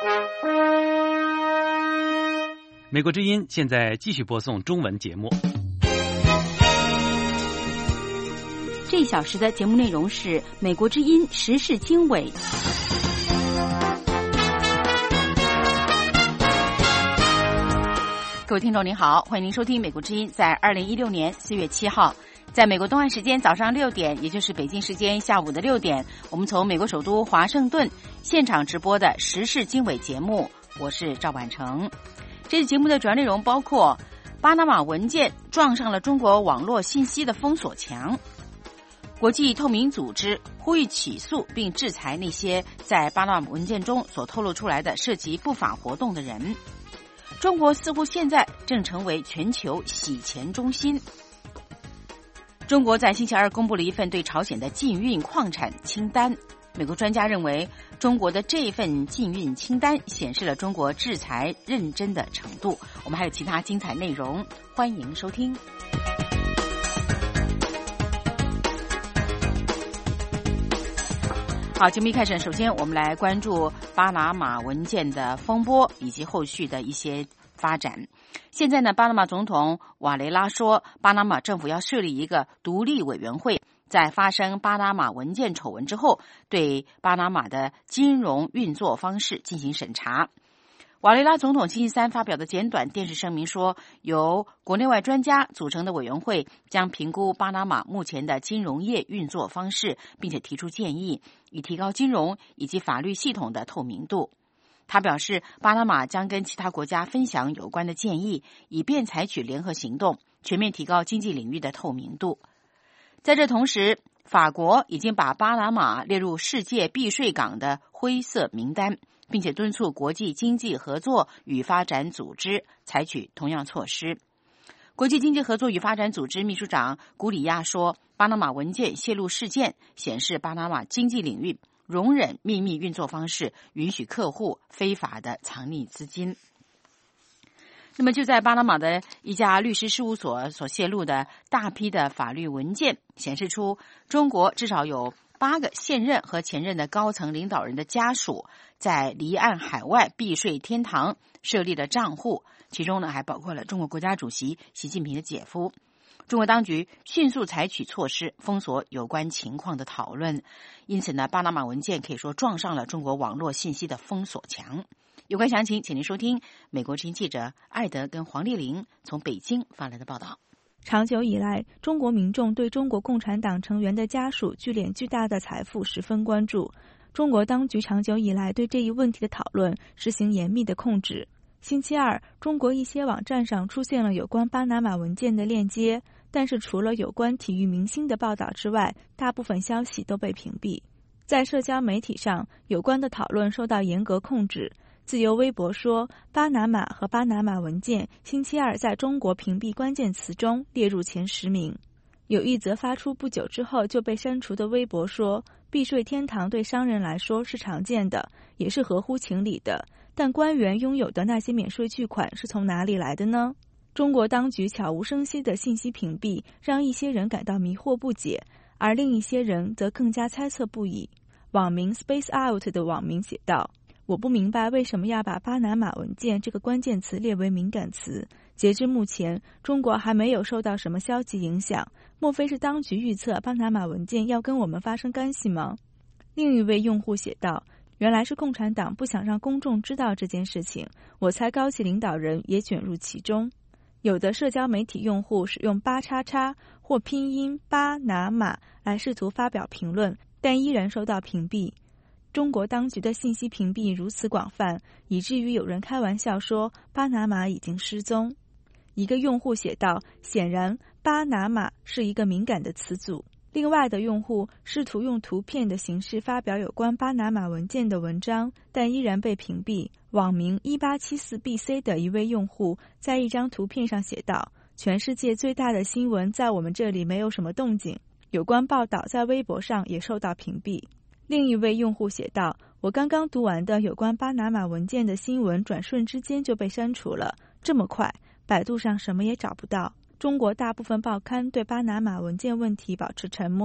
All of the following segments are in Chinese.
美国之音现在继续播送中文节目。 这一小时的节目内容是美国之音时事经纬。各位听众您好，欢迎您收听美国之音在2016年4月7号在美国东岸时间早上6点，也就是北京时间下午的6点，我们从美国首都华盛顿现场直播的时事经纬节目，我是赵婉成。这次节目的主要内容包括巴拿马文件撞上了中国网络信息的封锁墙，国际透明组织呼吁起诉并制裁那些在巴拿马文件中所透露出来的涉及不法活动的人，中国似乎现在正成为全球洗钱中心。中国在星期二公布了一份对朝鲜的禁运矿产清单，美国专家认为中国的这份禁运清单显示了中国制裁认真的程度。我们还有其他精彩内容，欢迎收听。好，节目一开始，首先我们来关注巴拿马文件的风波以及后续的一些发展。现在呢，巴拿马总统瓦雷拉说，巴拿马政府要设立一个独立委员会，在发生巴拿马文件丑闻之后，对巴拿马的金融运作方式进行审查。瓦雷拉总统星期三发表的简短电视声明说，由国内外专家组成的委员会将评估巴拿马目前的金融业运作方式，并且提出建议，以提高金融以及法律系统的透明度。他表示，巴拿马将跟其他国家分享有关的建议，以便采取联合行动，全面提高经济领域的透明度。在这同时，法国已经把巴拿马列入世界避税港的灰色名单，并且敦促国际经济合作与发展组织采取同样措施。国际经济合作与发展组织秘书长古里亚说，巴拿马文件泄露事件显示巴拿马经济领域容忍秘密运作方式，允许客户非法的藏匿资金。那么就在巴拿马的一家律师事务所所泄露的大批的法律文件显示出，中国至少有8个现任和前任的高层领导人的家属在离岸海外避税天堂设立了账户，其中呢还包括了中国国家主席习近平的姐夫。中国当局迅速采取措施封锁有关情况的讨论，因此呢，巴拿马文件可以说撞上了中国网络信息的封锁墙。有关详情，请您收听美国之音记者艾德跟黄丽玲从北京发来的报道。 长久以来，中国民众对中国共产党成员的家属聚敛巨大的财富十分关注。中国当局长久以来对这一问题的讨论实行严密的控制。星期二，中国一些网站上出现了有关巴拿马文件的链接，但是除了有关体育明星的报道之外，大部分消息都被屏蔽。在社交媒体上，有关的讨论受到严格控制。自由微博说，巴拿马和巴拿马文件星期二在中国屏蔽关键词中列入前10名。有一则发出不久之后就被删除的微博说，避税天堂对商人来说是常见的，也是合乎情理的，但官员拥有的那些免税巨款是从哪里来的呢？中国当局悄无声息的信息屏蔽让一些人感到迷惑不解，而另一些人则更加猜测不已。网名 Space Out 的网民写道，我不明白为什么要把巴拿马文件这个关键词列为敏感词。截至目前，中国还没有受到什么消极影响，莫非是当局预测巴拿马文件要跟我们发生干系吗？另一位用户写道，原来是共产党不想让公众知道这件事情，我猜高级领导人也卷入其中。有的社交媒体用户使用8XX或拼音巴拿马来试图发表评论，但依然受到屏蔽。中国当局的信息屏蔽如此广泛，以至于有人开玩笑说巴拿马已经失踪。一个用户写道，显然巴拿马是一个敏感的词组。另外的用户试图用图片的形式发表有关巴拿马文件的文章，但依然被屏蔽。网名 1874BC 的一位用户在一张图片上写道，全世界最大的新闻在我们这里没有什么动静。有关报道在微博上也受到屏蔽。另一位用户写道，我刚刚读完的有关巴拿马文件的新闻转瞬之间就被删除了，这么快，百度上什么也找不到。中国大部分报刊对巴拿马文件问题保持沉默，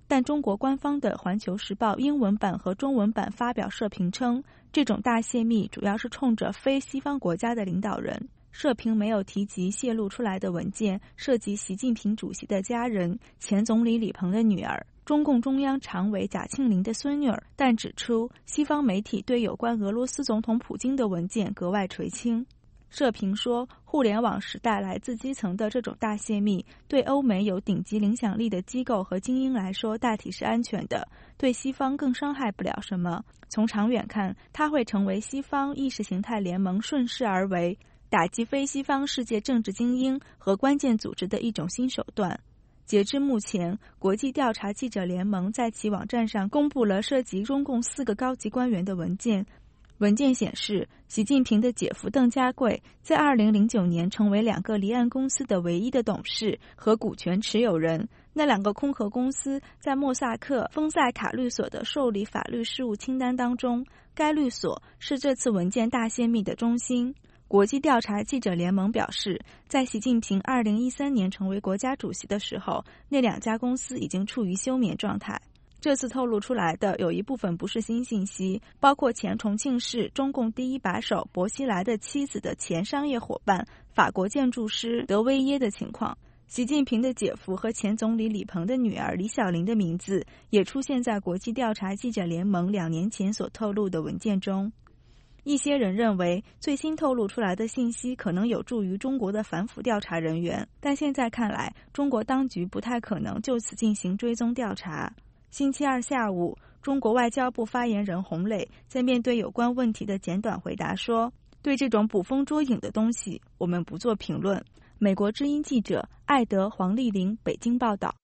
但中国官方的《环球时报》英文版和中文版发表社评称，这种大泄密主要是冲着非西方国家的领导人。社评没有提及泄露出来的文件涉及习近平主席的家人、前总理李鹏的女儿、中共中央常委贾庆林的孙女儿，但指出西方媒体对有关俄罗斯总统普京的文件格外垂青。社评说，互联网时代来自基层的这种大泄密，对欧美有顶级影响力的机构和精英来说大体是安全的，对西方更伤害不了什么。从长远看，它会成为西方意识形态联盟顺势而为，打击非西方世界政治精英和关键组织的一种新手段。截至目前，国际调查记者联盟在其网站上公布了涉及中共4个高级官员的文件。文件显示，习近平的姐夫邓家贵在2009年成为2个离岸公司的唯一的董事和股权持有人。那2个空壳公司在莫萨克丰塞卡律所的受理法律事务清单当中，该律所是这次文件大泄密的中心。国际调查记者联盟表示，在习近平2013年成为国家主席的时候，那2家公司已经处于休眠状态。这次透露出来的有一部分不是新信息，包括前重庆市中共第一把手薄熙来的妻子的前商业伙伴法国建筑师德维耶的情况。习近平的姐夫和前总理李鹏的女儿李小玲的名字也出现在国际调查记者联盟2年前所透露的文件中。一些人认为最新透露出来的信息可能有助于中国的反腐调查人员，但现在看来，中国当局不太可能就此进行追踪调查。星期二下午，中国外交部发言人洪磊在面对有关问题的简短回答说，对这种捕风捉影的东西，我们不做评论。美国之音记者艾德·黄丽玲北京报道。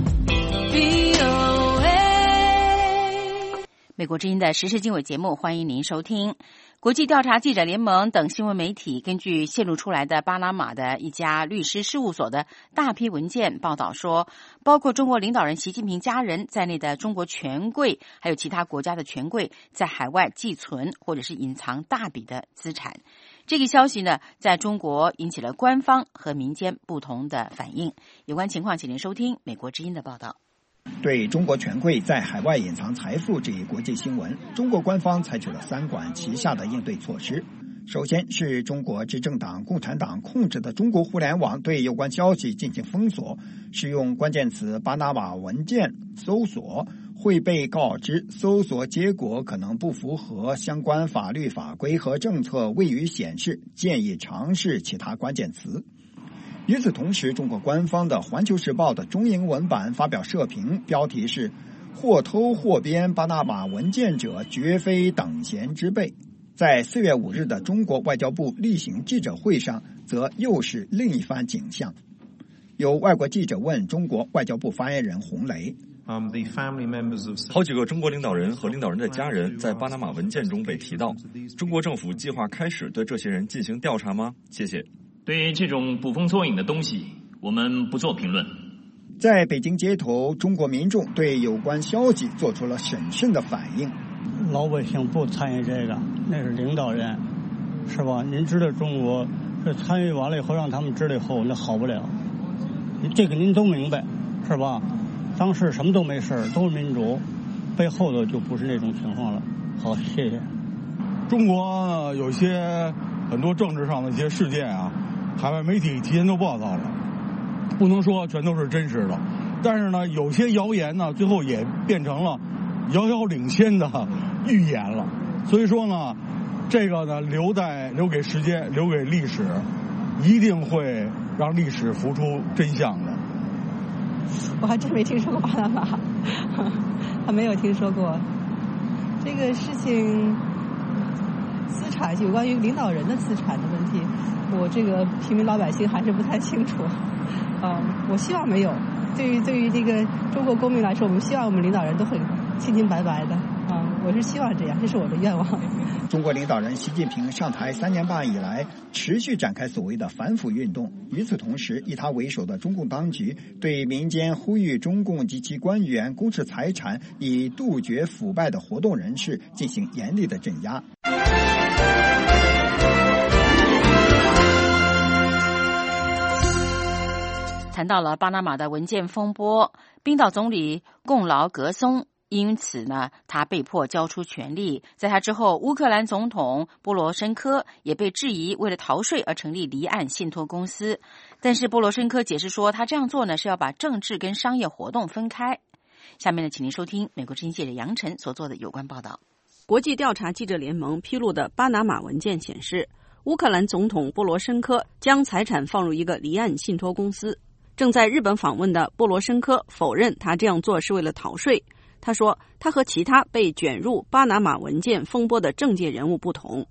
美国之音的时事经纬节目，欢迎您收听。国际调查记者联盟等新闻媒体根据泄露出来的巴拿马的一家律师事务所的大批文件报道说，包括中国领导人习近平家人在内的中国权贵还有其他国家的权贵在海外寄存或者是隐藏大笔的资产。这个消息呢，在中国引起了官方和民间不同的反应。有关情况，请您收听美国之音的报道。 对中国权贵在海外隐藏财富这一国际新闻，中国官方采取了3管齐下的应对措施。首先是中国执政党共产党控制的中国互联网对有关消息进行封锁，使用关键词巴拿马文件搜索会被告知搜索结果可能不符合相关法律法规和政策，未予显示，建议尝试其他关键词。与此同时，中国官方的《环球时报》的中英文版发表社评，标题是“或偷或编巴拿马文件者绝非等闲之辈”。在4月5日的中国外交部例行记者会上，则又是另一番景象。有外国记者问中国外交部发言人洪雷， 好几个中国领导人和领导人的家人在巴拿马文件中被提到，中国政府计划开始对这些人进行调查吗？谢谢。 对于这种捕风捉影的东西，我们不做评论。 在北京街头，中国民众对有关消息做出了审慎的反应。 老百姓不参与这个，那是领导人，是吧？您知道中国这参与完了以后，让他们知道以后，那好不了。这个您都明白，是吧？当时什么都没事，都是民主，背后的就不是那种情况了。好，谢谢。 中国有些很多政治上的一些事件啊，海外媒体提前都报道了，不能说全都是真实的，但是呢，有些谣言呢，最后也变成了遥遥领先的预言了。所以说呢，这个呢，留给时间，留给历史，一定会让历史浮出真相的。 我还真没听说过巴拿马，还没有听说过这个事情。资产有关于领导人的资产的问题，我这个平民老百姓还是不太清楚。我希望没有。对于这个中国公民来说，我们希望我们领导人都很清清白白的。我是希望这样，这是我的愿望。 中国领导人习近平上台3年半以来，持续展开所谓的反腐运动。与此同时，以他为首的中共当局对民间呼吁中共及其官员公示财产，以杜绝腐败的活动人士进行严厉的镇压。 谈到了巴拿马的文件风波，冰岛总理贡劳格松因此呢，他被迫交出权力。在他之后，乌克兰总统波罗申科也被质疑为了逃税而成立离岸信托公司。但是波罗申科解释说，他这样做呢是要把政治跟商业活动分开。下面呢，请您收听美国之音记者杨晨所做的有关报道。 国际调查记者联盟披露的巴拿马文件显示，乌克兰总统波罗申科将财产放入一个离岸信托公司。正在日本访问的波罗申科否认他这样做是为了逃税。他说，他和其他被卷入巴拿马文件风波的政界人物不同。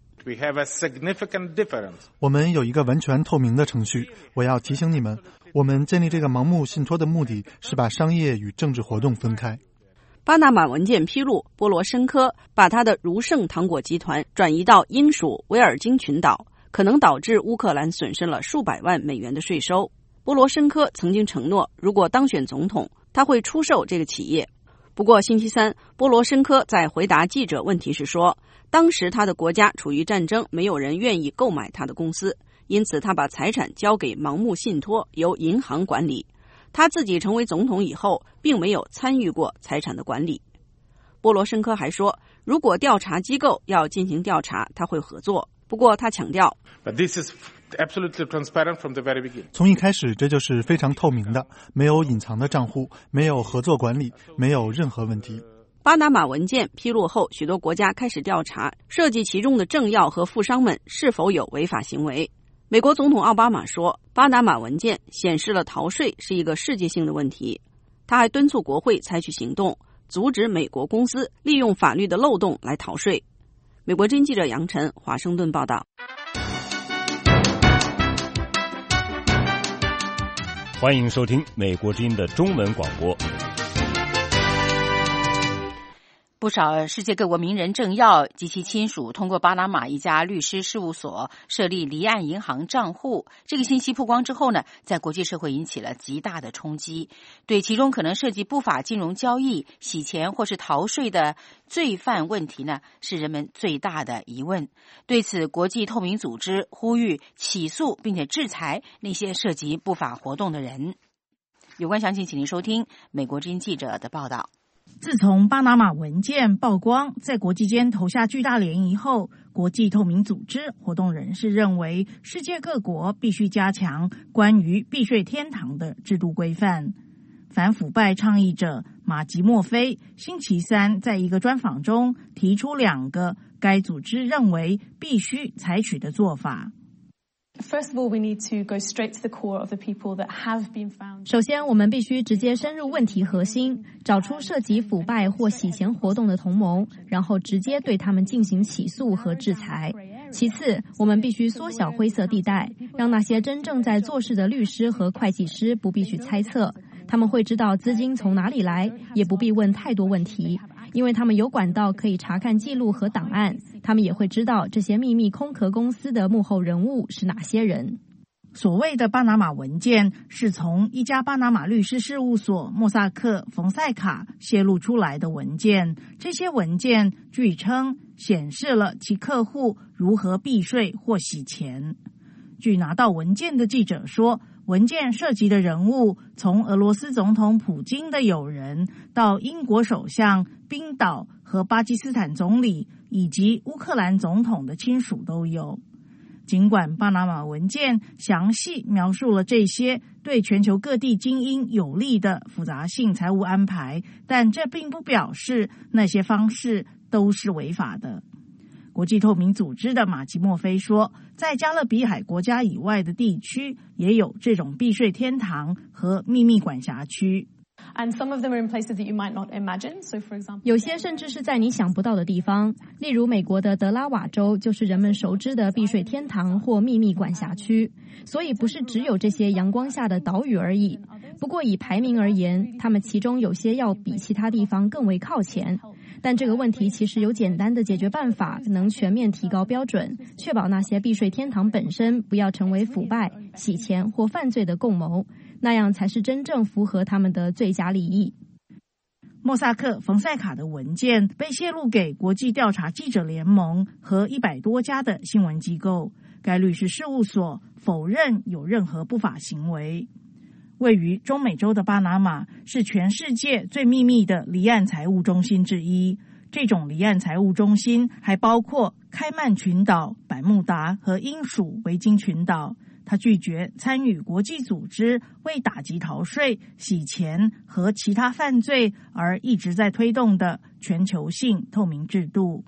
我们有一个完全透明的程序。我要提醒你们，我们建立这个盲目信托的目的是把商业与政治活动分开。 巴拿马文件披露，波罗申科把他的如盛糖果集团转移到英属维尔京群岛，可能导致乌克兰损失了数百万美元的税收。波罗申科曾经承诺，如果当选总统，他会出售这个企业。不过星期三，波罗申科在回答记者问题时说，当时他的国家处于战争，没有人愿意购买他的公司，因此他把财产交给盲目信托，由银行管理。他自己成为总统以后，并没有参与过财产的管理。波罗申科还说，如果调查机构要进行调查，他会合作。不过他强调， 从一开始这就是非常透明的，没有隐藏的账户，没有合作管理，没有任何问题。 巴拿马文件披露后，许多国家开始调查涉及其中的政要和富商们是否有违法行为。美国总统奥巴马说，巴拿马文件显示了逃税是一个世界性的问题。他还敦促国会采取行动，阻止美国公司利用法律的漏洞来逃税。美国之音记者杨晨，华盛顿报道。 欢迎收听美国之音的中文广播。 不少世界各国名人政要及其亲属通过巴拿马一家律师事务所设立离岸银行账户。这个信息曝光之后呢，在国际社会引起了极大的冲击，对其中可能涉及不法金融交易、洗钱或是逃税的罪犯问题呢，是人们最大的疑问。对此，国际透明组织呼吁起诉并且制裁那些涉及不法活动的人。有关详情，请您收听美国之音记者的报道。 自从巴拿马文件曝光，在国际间投下巨大涟漪后，国际透明组织活动人士认为，世界各国必须加强关于避税天堂的制度规范。反腐败倡议者马吉莫菲星期三在一个专访中提出2个该组织认为必须采取的做法。 首先，我们必须直接深入问题核心，找出涉及腐败或洗钱活动的同盟，然后直接对他们进行起诉和制裁。其次，我们必须缩小灰色地带，让那些真正在做事的律师和会计师不必去猜测，他们会知道资金从哪里来，也不必问太多问题，因为他们有管道可以查看记录和档案，他们也会知道这些秘密空壳公司的幕后人物是哪些人。 所谓的巴拿马文件是从一家巴拿马律师事务所莫萨克冯塞卡泄露出来的文件。这些文件据称显示了其客户如何避税或洗钱。据拿到文件的记者说，文件涉及的人物从俄罗斯总统普京的友人到英国首相、冰岛和巴基斯坦总理以及乌克兰总统的亲属都有。尽管巴拿马文件详细描述了这些对全球各地精英有利的复杂性财务安排，但这并不表示那些方式都是违法的。国际透明组织的马吉莫菲说，在加勒比海国家以外的地区也有这种避税天堂和秘密管辖区。 有些甚至是在你想不到的地方，例如美国的德拉瓦州就是人们熟知的避税天堂或秘密管辖区，所以不是只有这些阳光下的岛屿而已。不过以排名而言，他们其中有些要比其他地方更为靠前。但这个问题其实有简单的解决办法，能全面提高标准，确保那些避税天堂本身不要成为腐败、洗钱或犯罪的共谋，那样才是真正符合他们的最佳利益。 莫萨克冯塞卡的文件被泄露给国际调查记者联盟和100多家的新闻机构。该律师事务所否认有任何不法行为。 位于中美洲的巴拿马是全世界最秘密的离岸财务中心之一。这种离岸财务中心还包括开曼群岛、百慕达和英属维京群岛。他拒绝参与国际组织为打击逃税、洗钱和其他犯罪而一直在推动的全球性透明制度。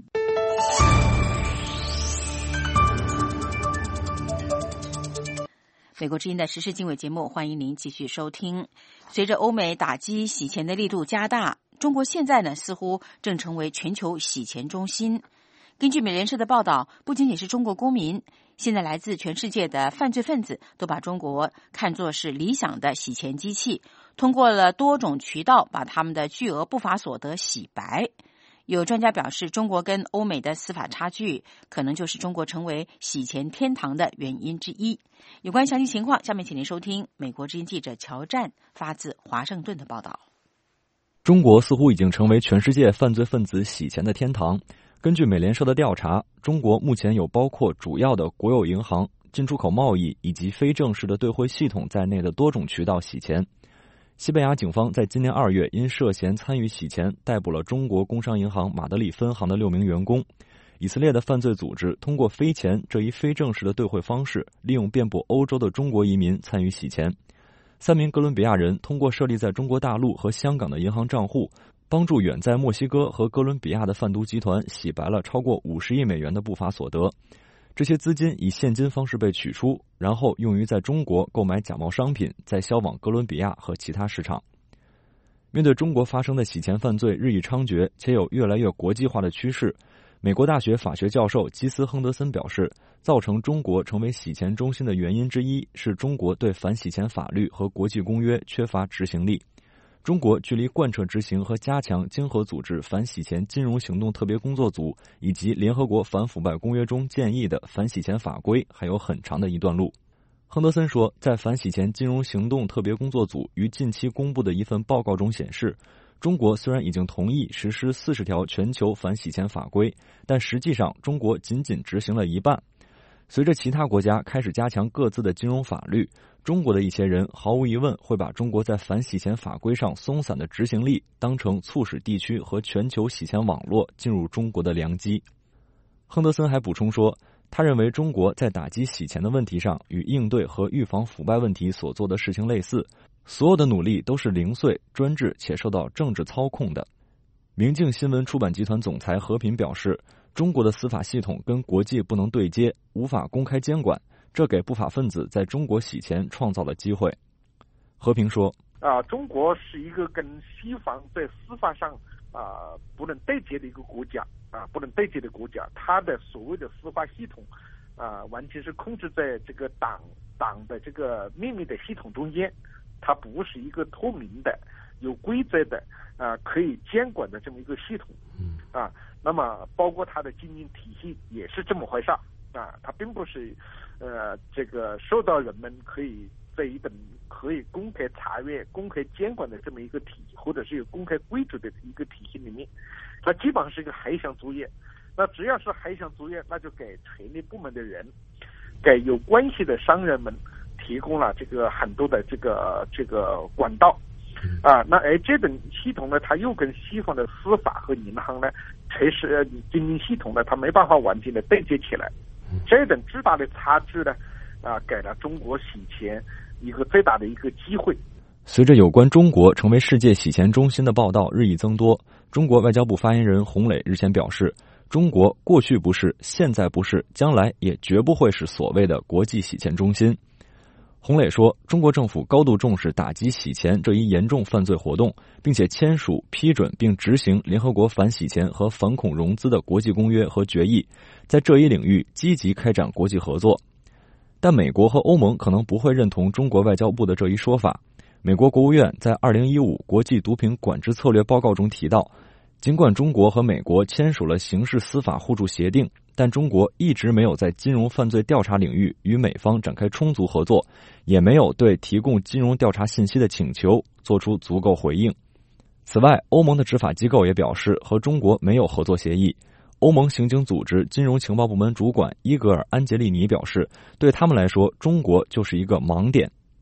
美国之音的时事经纬节目，欢迎您继续收听。随着欧美打击洗钱的力度加大，中国现在呢似乎正成为全球洗钱中心。根据美联社的报道，不仅仅是中国公民，现在来自全世界的犯罪分子都把中国看作是理想的洗钱机器，通过了多种渠道把他们的巨额不法所得洗白。有专家表示，中国跟欧美的司法差距可能就是中国成为洗钱天堂的原因之一。有关详细情况，下面请您收听美国之音记者乔战发自华盛顿的报道。 中国似乎已经成为全世界犯罪分子洗钱的天堂。根据美联社的调查，中国目前有包括主要的国有银行、进出口贸易以及非正式的兑汇系统在内的多种渠道洗钱。西班牙警方在今年2月因涉嫌参与洗钱逮捕了中国工商银行马德里分行的6名员工。以色列的犯罪组织通过飞钱这一非正式的兑汇方式，利用遍布欧洲的中国移民参与洗钱。3名哥伦比亚人通过设立在中国大陆和香港的银行账户，帮助远在墨西哥和哥伦比亚的贩毒集团洗白了超过50亿美元的不法所得。这些资金以现金方式被取出，然后用于在中国购买假冒商品，再销往哥伦比亚和其他市场。面对中国发生的洗钱犯罪日益猖獗，且有越来越国际化的趋势，美国大学法学教授基斯·亨德森表示，造成中国成为洗钱中心的原因之一是中国对反洗钱法律和国际公约缺乏执行力。中国距离贯彻执行和加强经合组织反洗钱金融行动特别工作组以及联合国反腐败公约中建议的反洗钱法规还有很长的一段路。亨德森说，在反洗钱金融行动特别工作组于近期公布的一份报告中显示，中国虽然已经同意实施40条全球反洗钱法规，但实际上中国仅仅执行了一半。随着其他国家开始加强各自的金融法律，中国的一些人毫无疑问会把中国在反洗钱法规上松散的执行力当成促使地区和全球洗钱网络进入中国的良机。亨德森还补充说，他认为中国在打击洗钱的问题上与应对和预防腐败问题所做的事情类似，所有的努力都是零碎、专制且受到政治操控的。明镜新闻出版集团总裁何平表示，中国的司法系统跟国际不能对接，无法公开监管，这给不法分子在中国洗钱创造了机会。和平说， 中国是一个跟西方在司法上不能对接的一个国家不能对接的国家，它的所谓的司法系统完全是控制在这个党的这个秘密的系统中间，它不是一个透明的、有规则的可以监管的这么一个系统那么包括它的经营体系也是这么回事它并不是这个受到人们可以在一等可以公开查阅、公开监管的这么一个体系，或者是有公开规则的一个体系里面，它基本上是一个海想作业。那只要是海想作业，那就给权力部门的人、给有关系的商人们提供了这个很多的这个管道那这种系统呢，它又跟西方的司法和银行呢，才是经营系统呢，它没办法完全的对接起来。这种巨大的差距呢，给了中国洗钱一个最大的一个机会。 随着有关中国成为世界洗钱中心的报道日益增多，中国外交部发言人洪磊日前表示，中国过去不是，现在不是，将来也绝不会是所谓的国际洗钱中心。洪磊说，中国政府高度重视打击洗钱这一严重犯罪活动，并且签署、批准并执行联合国反洗钱和反恐融资的国际公约和决议，在这一领域积极开展国际合作。但美国和欧盟可能不会认同中国外交部的这一说法。美国国务院在2015国际毒品管制策略报告中提到，尽管中国和美国签署了刑事司法互助协定，但中国一直没有在金融犯罪调查领域与美方展开充足合作，也没有对提供金融调查信息的请求做出足够回应。此外，欧盟的执法机构也表示和中国没有合作协议。欧盟刑警组织金融情报部门主管伊格尔·安杰利尼表示，对他们来说，中国就是一个盲点。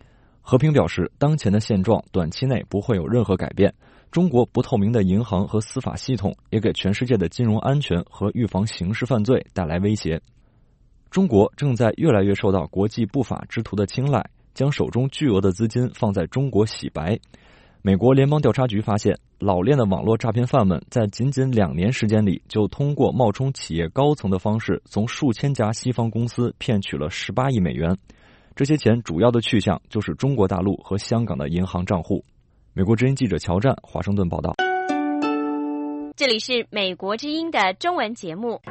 和平表示，当前的现状短期内不会有任何改变。中国不透明的银行和司法系统也给全世界的金融安全和预防刑事犯罪带来威胁。中国正在越来越受到国际不法之徒的青睐，将手中巨额的资金放在中国洗白。美国联邦调查局发现，老练的网络诈骗犯们在仅仅2年时间里，就通过冒充企业高层的方式，从数千家西方公司骗取了18亿美元。这些钱主要的去向就是中国大陆和香港的银行账户。美国之音记者乔战华盛顿报道。 这里是美国之音的中文节目。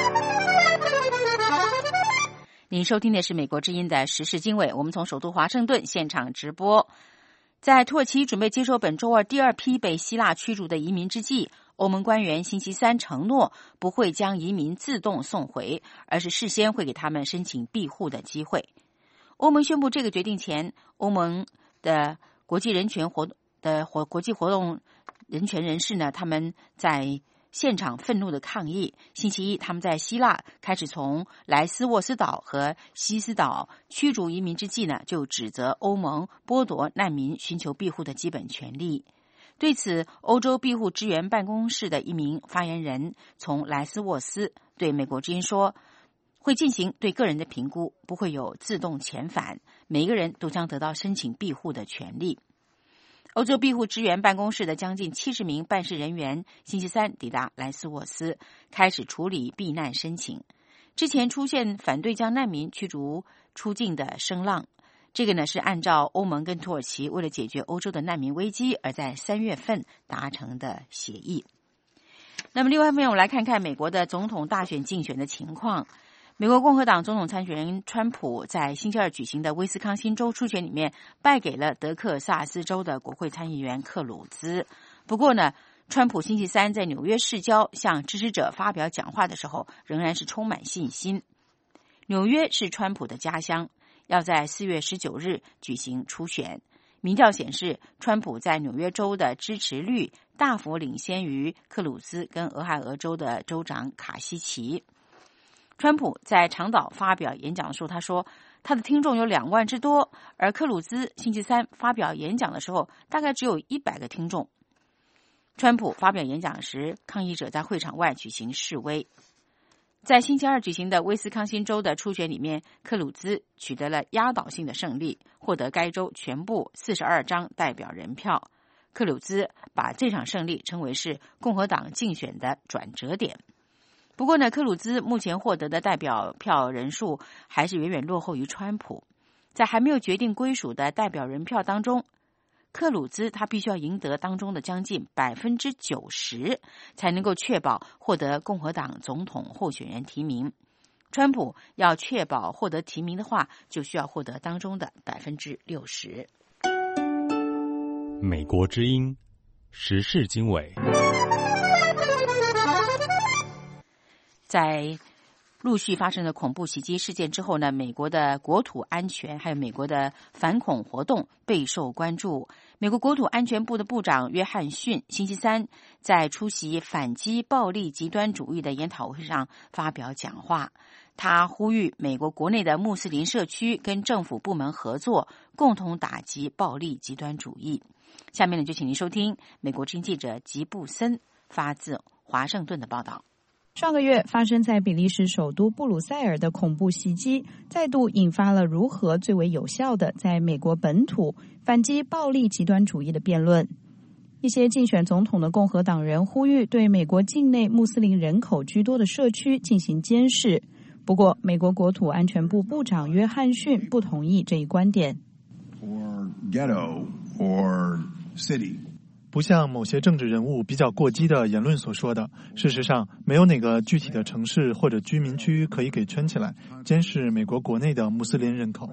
您收听的是美国之音的时事经纬，我们从首都华盛顿现场直播。在土耳其准备接收本周二第2批被希腊驱逐的移民之际，欧盟官员星期三承诺不会将移民自动送回，而是事先会给他们申请庇护的机会。欧盟宣布这个决定前，欧盟的国际活动人权人士呢，他们在现场愤怒的抗议。星期一，他们在希腊开始从莱斯沃斯岛和西斯岛驱逐移民之际呢，就指责欧盟剥夺难民寻求庇护的基本权利。对此，欧洲庇护支援办公室的一名发言人从莱斯沃斯对美国之音说，会进行对个人的评估，不会有自动遣返，每一个人都将得到申请庇护的权利。欧洲庇护支援办公室的将近70名办事人员星期三抵达莱斯沃斯，开始处理避难申请。之前出现反对将难民驱逐出境的声浪，这个呢是按照欧盟跟土耳其为了解决欧洲的难民危机而在3月份达成的协议。那么另外一方面，我们来看看美国的总统大选竞选的情况。美国共和党总统参选人川普在星期二举行的威斯康星州初选里面败给了德克萨斯州的国会参议员克鲁兹。不过呢，川普星期三在纽约市郊向支持者发表讲话的时候，仍然是充满信心。纽约是川普的家乡，要在4月19日举行初选。民调显示，川普在纽约州的支持率大幅领先于克鲁兹跟俄亥俄州的州长卡西奇。川普在长岛发表演讲的时候，他说他的听众有2万之多，而克鲁兹星期三发表演讲的时候，大概只有100个听众。川普发表演讲时，抗议者在会场外举行示威。在星期二举行的威斯康星州的初选里面，克鲁兹取得了压倒性的胜利，获得该州全部42张代表人票。克鲁兹把这场胜利称为是共和党竞选的转折点。不过呢，克鲁兹目前获得的代表票人数还是远远落后于川普。在还没有决定归属的代表人票当中，克鲁兹他必须要赢得当中的将近90%，才能够确保获得共和党总统候选人提名。川普要确保获得提名的话，就需要获得当中的60%。 美国之音时事经纬。 在陆续发生的恐怖袭击事件之后呢，美国的国土安全还有美国的反恐活动备受关注。美国国土安全部的部长约翰逊星期三在出席反击暴力极端主义的研讨会上发表讲话，他呼吁美国国内的穆斯林社区跟政府部门合作，共同打击暴力极端主义。下面呢，就请您收听美国之音记者吉布森发自华盛顿的报道。 上个月发生在比利时首都布鲁塞尔的恐怖袭击，再度引发了如何最为有效的在美国本土反击暴力极端主义的辩论。一些竞选总统的共和党人呼吁对美国境内穆斯林人口居多的社区进行监视。不过，美国国土安全部部长约翰逊不同意这一观点。 不像某些政治人物比较过激的言论所说的，事实上没有哪个具体的城市或者居民区可以给圈起来监视美国国内的穆斯林人口。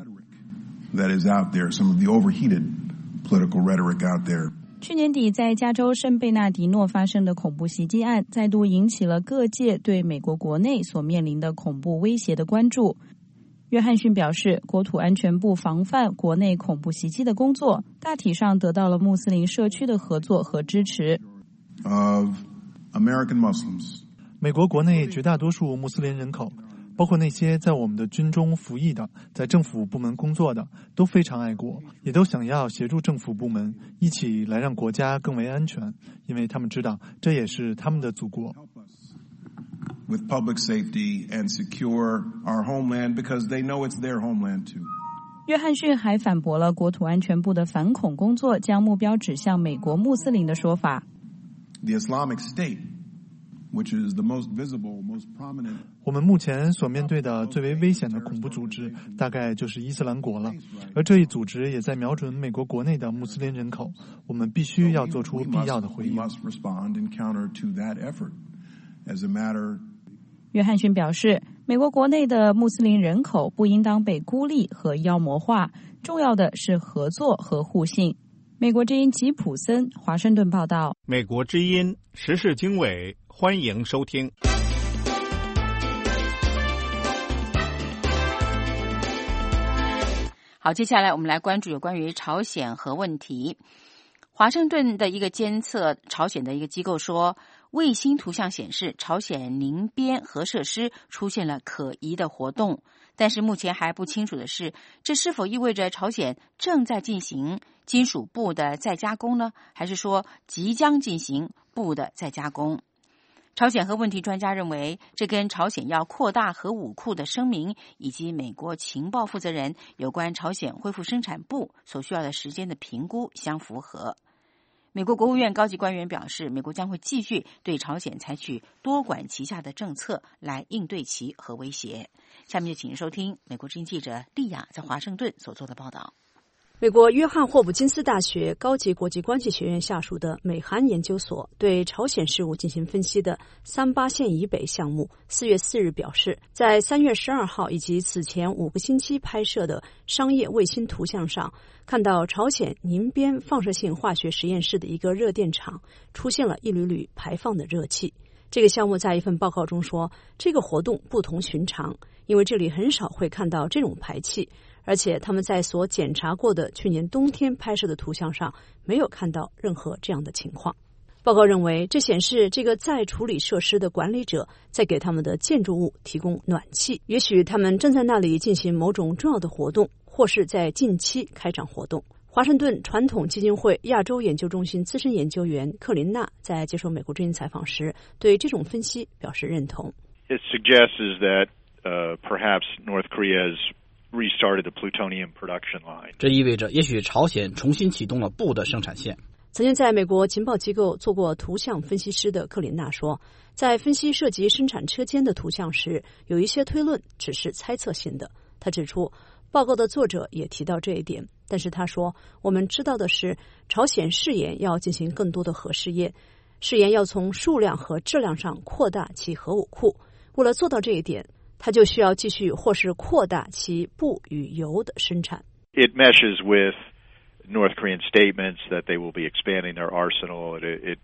去年底在加州圣贝纳迪诺发生的恐怖袭击案，再度引起了各界对美国国内所面临的恐怖威胁的关注。约翰逊表示，国土安全部防范国内恐怖袭击的工作大体上得到了穆斯林社区的合作和支持。 美国国内绝大多数穆斯林人口， 包括那些在我们的军中服役的，在政府部门工作的，都非常爱国，也都想要协助政府部门一起来让国家更为安全，因为他们知道这也是他们的祖国。 With public safety and secure our homeland because they know it's their homeland too. 约翰逊还反驳了国土安全部的反恐工作将目标指向美国穆斯林的说法。 The Islamic State, which is the most visible, most prominent. 我们目前所面对的最为危险的恐怖组织，大概就是伊斯兰国了。而这一组织也在瞄准美国国内的穆斯林人口，我们必须要做出必要的回应。 约翰逊表示，美国国内的穆斯林人口不应当被孤立和妖魔化，重要的是合作和互信。美国之音吉普森华盛顿报道。 美国之音时事经纬，欢迎收听。 好，接下来我们来关注有关于朝鲜核问题。华盛顿的一个监测朝鲜的一个机构说，卫星图像显示朝鲜宁边核设施出现了可疑的活动，但是目前还不清楚的是，这是否意味着朝鲜正在进行金属钚的再加工呢？还是说即将进行钚的再加工？朝鲜核问题专家认为，这跟朝鲜要扩大核武库的声明，以及美国情报负责人有关朝鲜恢复生产钚所需要的时间的评估相符合。美国国务院高级官员表示，美国将会继续对朝鲜采取多管齐下的政策来应对其核威胁。下面就请您收听美国之音记者丽亚在华盛顿所做的报道。 美国约翰霍普金斯大学高级国际关系学院下属的美韩研究所对朝鲜事务进行分析的38线以北项目4月4日表示，在3月12号以及此前5个星期拍摄的商业卫星图像上，看到朝鲜宁边放射性化学实验室的一个热电厂出现了一缕缕排放的热气。这个项目在一份报告中说，这个活动不同寻常，因为这里很少会看到这种排气，而且他们在所检查过的去年冬天拍摄的图像上没有看到任何这样的情况。报告认为，这显示这个再处理设施的管理者在给他们的建筑物提供暖气，也许他们正在那里进行某种重要的活动，或是在近期开展活动。华盛顿传统基金会亚洲研究中心资深研究员克林纳在接受美国之音采访时，对这种分析表示认同。 It suggests that perhaps North Korea's restarted the plutonium production line. 这意味着也许朝鲜重新启动了钚的生产线。 曾经在美国情报机构做过图像分析师的克林纳说，在分析涉及生产车间的图像时，有一些推论只是猜测性的。他指出，报告的作者也提到这一点，但是他说，我们知道的是，朝鲜誓言要进行更多的核试验，誓言要从数量和质量上扩大其核武库。为了做到这一点，他就需要继续或是扩大其钚与铀的生产。 It meshes with North Korean statements that they will be expanding their arsenal. It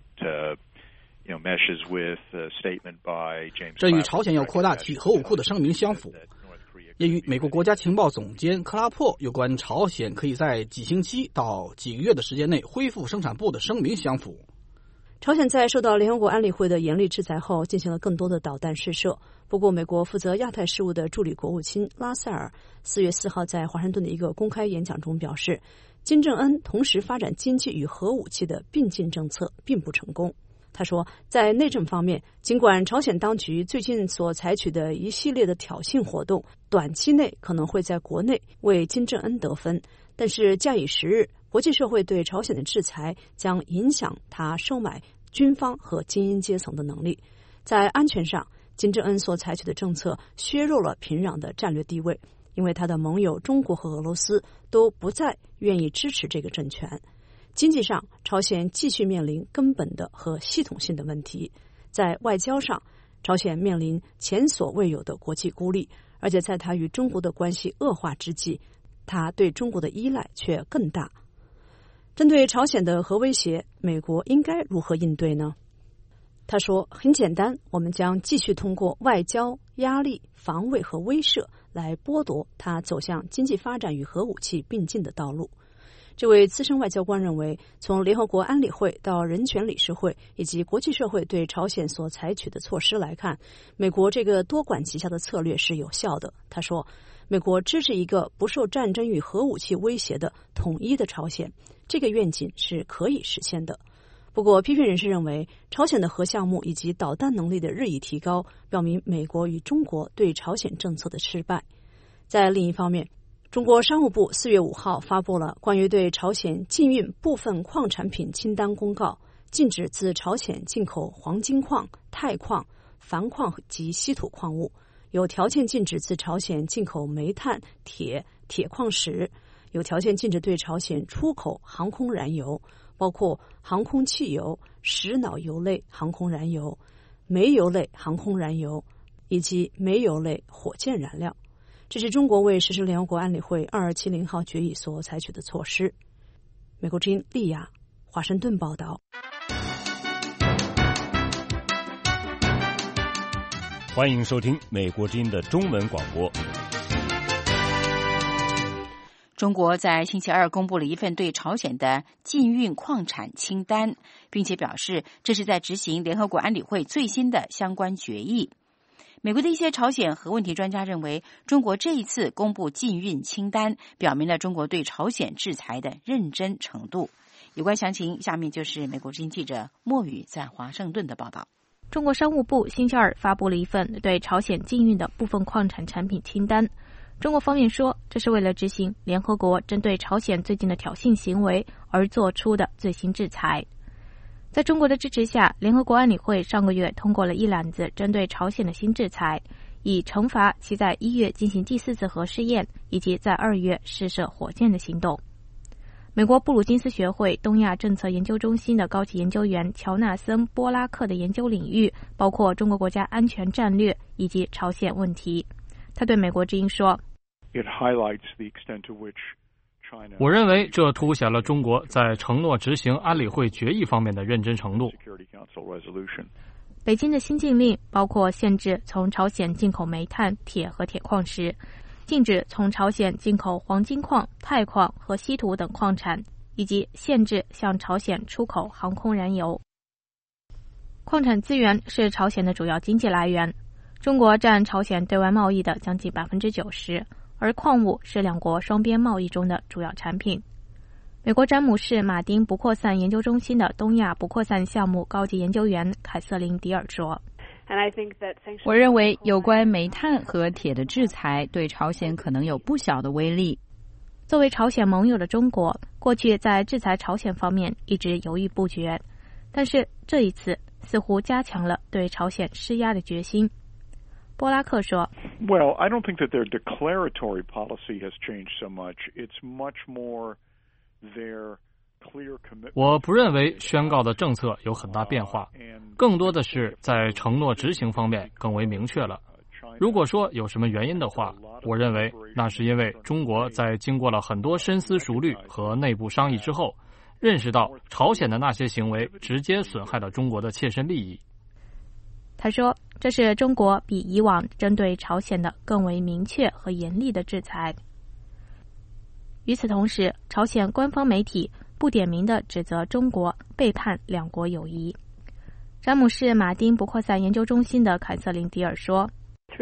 meshes with a statement by James. 这与朝鲜要扩大其核武库的声明相符，也与美国国家情报总监克拉珀有关朝鲜可以在几星期到几个月的时间内恢复生产钚的声明相符。 朝鲜在受到联合国安理会的严厉制裁后，进行了更多的导弹试射。不过，美国负责亚太事务的助理国务卿拉塞尔4月4号在华盛顿的一个公开演讲中表示，金正恩同时发展经济与核武器的并进政策并不成功。他说，在内政方面，尽管朝鲜当局最近所采取的一系列的挑衅活动短期内可能会在国内为金正恩得分，但是假以时日，国际社会对朝鲜的制裁将影响他收买军方和精英阶层的能力。在安全上，金正恩所采取的政策削弱了平壤的战略地位，因为他的盟友中国和俄罗斯都不再愿意支持这个政权。经济上，朝鲜继续面临根本的和系统性的问题。在外交上，朝鲜面临前所未有的国际孤立，而且在他与中国的关系恶化之际，他对中国的依赖却更大。针对朝鲜的核威胁，美国应该如何应对呢？他说，很简单，我们将继续通过外交、压力、防卫和威慑来剥夺他走向经济发展与核武器并进的道路。 这位资深外交官认为，从联合国安理会到人权理事会以及国际社会对朝鲜所采取的措施来看，美国这个多管齐下的策略是有效的。他说，美国支持一个不受战争与核武器威胁的统一的朝鲜，这个愿景是可以实现的。不过，批评人士认为，朝鲜的核项目以及导弹能力的日益提高，表明美国与中国对朝鲜政策的失败。在另一方面，中国商务部4月5号发布了关于对朝鲜禁运部分矿产品清单公告，禁止自朝鲜进口黄金矿、钛矿、钒矿及稀土矿物，有条件禁止自朝鲜进口煤炭、铁矿石，有条件禁止对朝鲜出口航空燃油，包括航空汽油、石脑油类航空燃油、煤油类航空燃油以及煤油类火箭燃料。这是中国为实施联合国安理会2270号决议所采取的措施。美国之音利亚，华盛顿报道。 欢迎收听美国之音的中文广播。 中国在星期二公布了一份对朝鲜的禁运矿产清单，并且表示这是在执行联合国安理会最新的相关决议。美国的一些朝鲜核问题专家认为，中国这一次公布禁运清单，表明了中国对朝鲜制裁的认真程度。有关详情，下面就是美国之音记者莫宇在华盛顿的报道。 中国商务部星期二发布了一份对朝鲜禁运的部分矿产产品清单。中国方面说，这是为了执行联合国针对朝鲜最近的挑衅行为而做出的最新制裁。在中国的支持下，联合国安理会上个月通过了一揽子针对朝鲜的新制裁，以惩罚其在1月进行第4次核试验以及在2月试射火箭的行动。美国布鲁金斯学会东亚政策研究中心的高级研究员乔纳森·波拉克的研究领域包括中国国家安全战略以及朝鲜问题。他对美国之音说， 我认为这凸显了中国在承诺执行安理会决议方面的认真程度。 北京的新禁令包括限制从朝鲜进口煤炭、铁和铁矿石，禁止从朝鲜进口黄金矿、钛矿和稀土等矿产，以及限制向朝鲜出口航空燃油。矿产资源是朝鲜的主要经济来源，中国占朝鲜对外贸易的将近 90%， 而矿物是两国双边贸易中的主要产品。美国詹姆士马丁不扩散研究中心的东亚不扩散项目高级研究员凯瑟琳·迪尔说， 我认为有关煤炭和铁的制裁对朝鲜可能有不小的威力。 作为朝鲜盟友的中国，过去在制裁朝鲜方面一直犹豫不决，但是这一次似乎加强了对朝鲜施压的决心。波拉克说 Well, I don't think that their declaratory policy has changed so much. It's much more their clear commitment. 我不认为宣告的政策有很大变化，更多的是在承诺执行方面更为明确了。如果说有什么原因的话，我认为那是因为中国在经过了很多深思熟虑和内部商议之后，认识到朝鲜的那些行为直接损害了中国的切身利益。 他说，这是中国比以往针对朝鲜的更为明确和严厉的制裁。与此同时，朝鲜官方媒体不点名地指责中国背叛两国友谊。詹姆士马丁不扩散研究中心的凯瑟琳·迪尔说，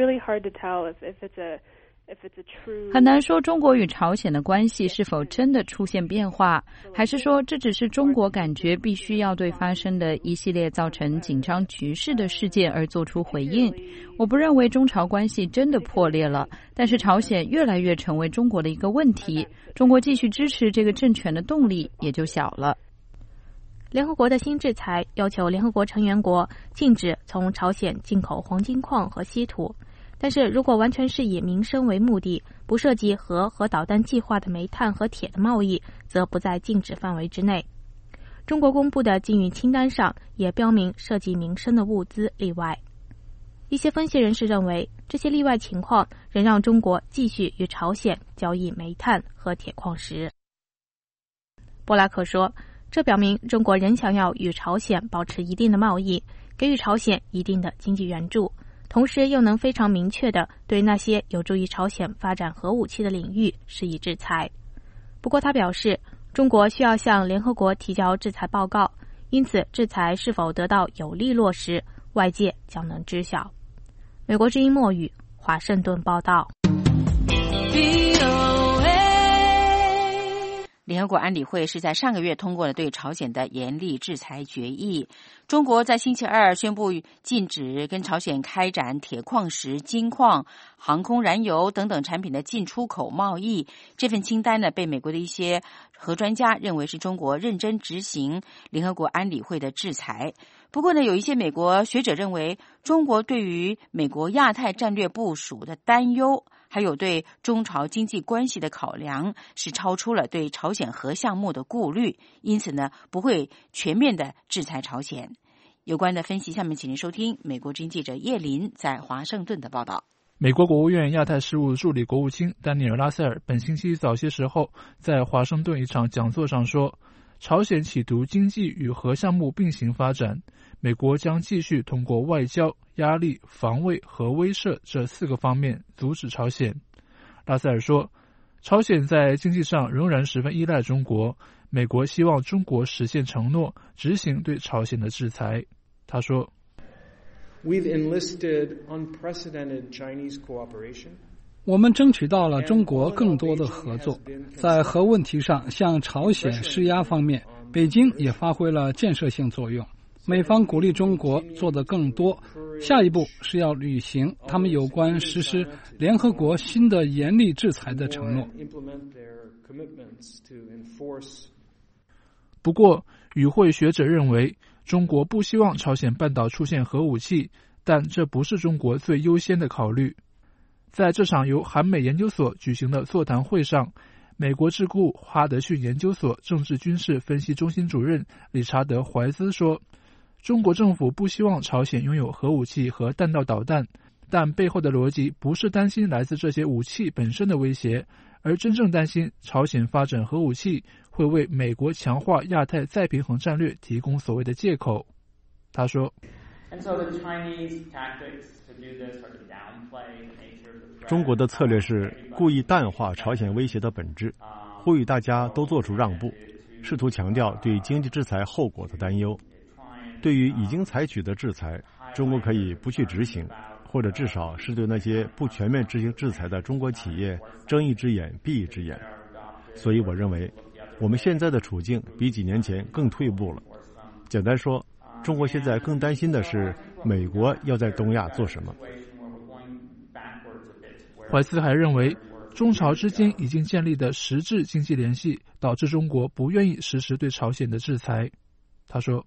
很难说中国与朝鲜的关系是否真的出现变化，还是说这只是中国感觉必须要对发生的一系列造成紧张局势的事件而做出回应。我不认为中朝关系真的破裂了，但是朝鲜越来越成为中国的一个问题，中国继续支持这个政权的动力也就小了。 联合国的新制裁要求联合国成员国禁止从朝鲜进口黄金矿和稀土，但是如果完全是以民生为目的，不涉及核和导弹计划的煤炭和铁的贸易，则不在禁止范围之内。中国公布的禁运清单上也标明涉及民生的物资例外。一些分析人士认为，这些例外情况仍让中国继续与朝鲜交易煤炭和铁矿石。波拉克说，这表明中国仍想要与朝鲜保持一定的贸易，给予朝鲜一定的经济援助，同时又能非常明确地对那些有助于朝鲜发展核武器的领域施以制裁。不过他表示， 中国需要向联合国提交制裁报告，因此制裁是否得到有力落实，外界将能知晓。美国之音莫语，华盛顿报道。 联合国安理会是在上个月通过了对朝鲜的严厉制裁决议。中国在星期二宣布禁止跟朝鲜开展铁矿石、金矿、航空燃油等等产品的进出口贸易。这份清单呢，被美国的一些核专家认为是中国认真执行联合国安理会的制裁。不过呢，有一些美国学者认为，中国对于美国亚太战略部署的担忧，还有对中朝经济关系的考量，是超出了对朝鲜核项目的顾虑，因此呢，不会全面的制裁朝鲜。有关的分析，下面请您收听美国之音记者叶林在华盛顿的报道。 美国国务院亚太事务助理国务卿丹尼尔·拉塞尔本星期早些时候在华盛顿一场讲座上说，朝鲜企图经济与核项目并行发展，美国将继续通过外交、压力、防卫和威慑这4个方面阻止朝鲜。拉塞尔说，朝鲜在经济上仍然十分依赖中国，美国希望中国实现承诺，执行对朝鲜的制裁。他说， We've enlisted unprecedented Chinese cooperation. 我们争取到了中国更多的合作，在核问题上向朝鲜施压方面，北京也发挥了建设性作用。美方鼓励中国做得更多，下一步是要履行他们有关实施联合国新的严厉制裁的承诺。 不过，与会学者认为，中国不希望朝鲜半岛出现核武器，但这不是中国最优先的考虑。在这场由韩美研究所举行的座谈会上，美国智库哈德逊研究所政治军事分析中心主任理查德·怀兹说，中国政府不希望朝鲜拥有核武器和弹道导弹，但背后的逻辑不是担心来自这些武器本身的威胁，而真正担心朝鲜发展核武器会为美国强化亚太再平衡战略提供所谓的借口。他说， 中国的策略是故意淡化朝鲜威胁的本质，呼吁大家都做出让步，试图强调对经济制裁后果的担忧。对于已经采取的制裁，中国可以不去执行，或者至少是对那些不全面执行制裁的中国企业睁一只眼闭一只眼。所以我认为，我们现在的处境比几年前更退步了。简单说，中国现在更担心的是美国要在东亚做什么。 怀斯还认为，中朝之间已经建立的实质经济联系导致中国不愿意实施对朝鲜的制裁。他说，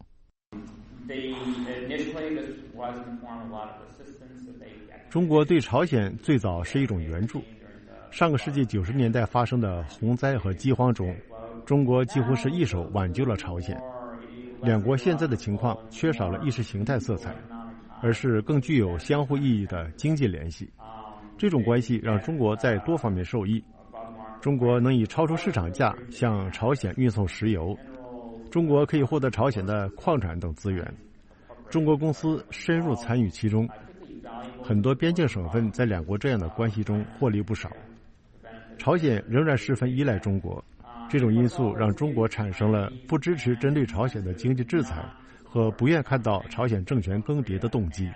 中国对朝鲜最早是一种援助。上个世纪90年代发生的洪灾和饥荒中，中国几乎是一手挽救了朝鲜。两国现在的情况缺少了意识形态色彩，而是更具有相互意义的经济联系。这种关系让中国在多方面受益。中国能以超出市场价向朝鲜运送石油，中国可以获得朝鲜的矿产等资源，中国公司深入参与其中。很多边境省份在两国这样的关系中获利不少。朝鲜仍然十分依赖中国，这种因素让中国产生了不支持针对朝鲜的经济制裁和不愿看到朝鲜政权更迭的动机。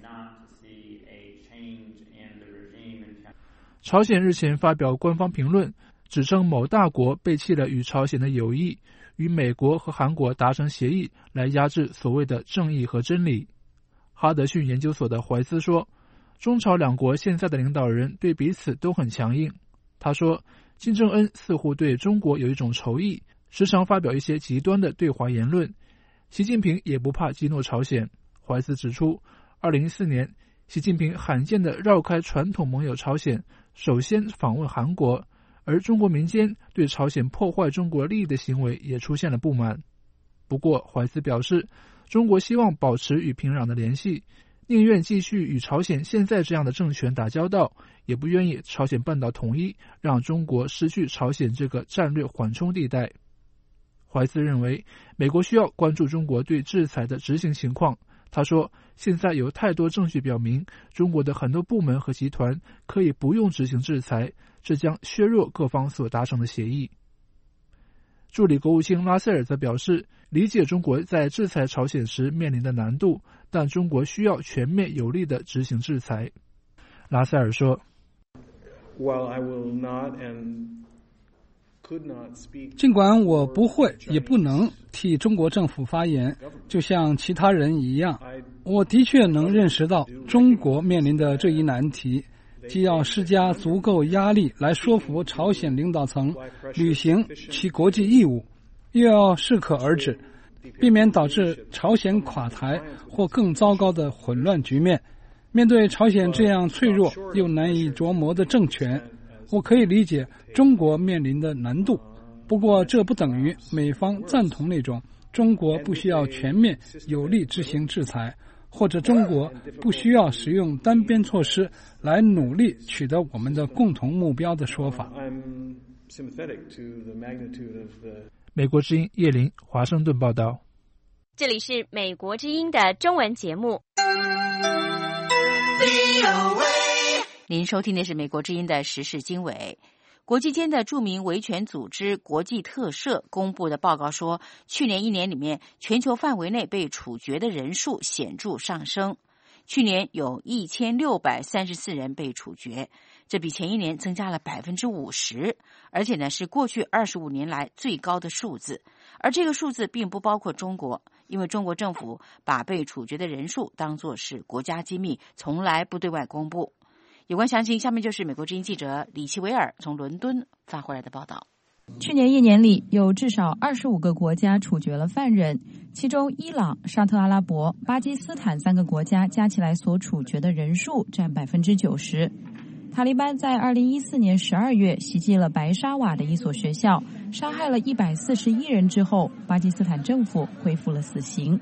朝鲜日前发表官方评论，指称某大国背弃了与朝鲜的友谊，与美国和韩国达成协议来压制所谓的正义和真理。哈德逊研究所的怀斯说，中朝两国现在的领导人对彼此都很强硬。他说，金正恩似乎对中国有一种仇意，时常发表一些极端的对华言论。习近平也不怕激怒朝鲜。怀斯指出，2014年，习近平罕见地绕开传统盟友朝鲜，首先访问韩国，而中国民间对朝鲜破坏中国利益的行为也出现了不满。不过，怀斯表示，中国希望保持与平壤的联系，宁愿继续与朝鲜现在这样的政权打交道，也不愿意朝鲜半岛统一，让中国失去朝鲜这个战略缓冲地带。怀斯认为，美国需要关注中国对制裁的执行情况。他说，现在有太多证据表明，中国的很多部门和集团可以不用执行制裁，这将削弱各方所达成的协议。 助理国务卿拉塞尔则表示，理解中国在制裁朝鲜时面临的难度，但中国需要全面有力地执行制裁。拉塞尔说， 尽管我不会也不能替中国政府发言，就像其他人一样，我的确能认识到中国面临的这一难题，既要施加足够压力来说服朝鲜领导层履行其国际义务，又要适可而止，避免导致朝鲜垮台或更糟糕的混乱局面。面对朝鲜这样脆弱又难以琢磨的政权，我可以理解中国面临的难度，不过这不等于美方赞同那种中国不需要全面有力执行制裁，或者中国不需要使用单边措施来努力取得我们的共同目标的说法。 美国之音叶林，华盛顿报道。 这里是美国之音的中文节目。 您收听的是美国之音的时事经纬。国际间的著名维权组织国际特赦公布的报告说，去年1年里面，全球范围内被处决的人数显著上升。去年有1634人被处决，这比前一年增加了50%，而且呢是过去25年来最高的数字。而这个数字并不包括中国，因为中国政府把被处决的人数当作是国家机密，从来不对外公布。有关详情，下面就是美国之音记者李奇维尔从伦敦发回来的报道。 去年1年里，有至少25个国家处决了犯人，其中伊朗、沙特阿拉伯、巴基斯坦3个国家加起来所处决的人数占90%。塔利班在2014年12月袭击了白沙瓦的一所学校，杀害了141人之后，巴基斯坦政府恢复了死刑。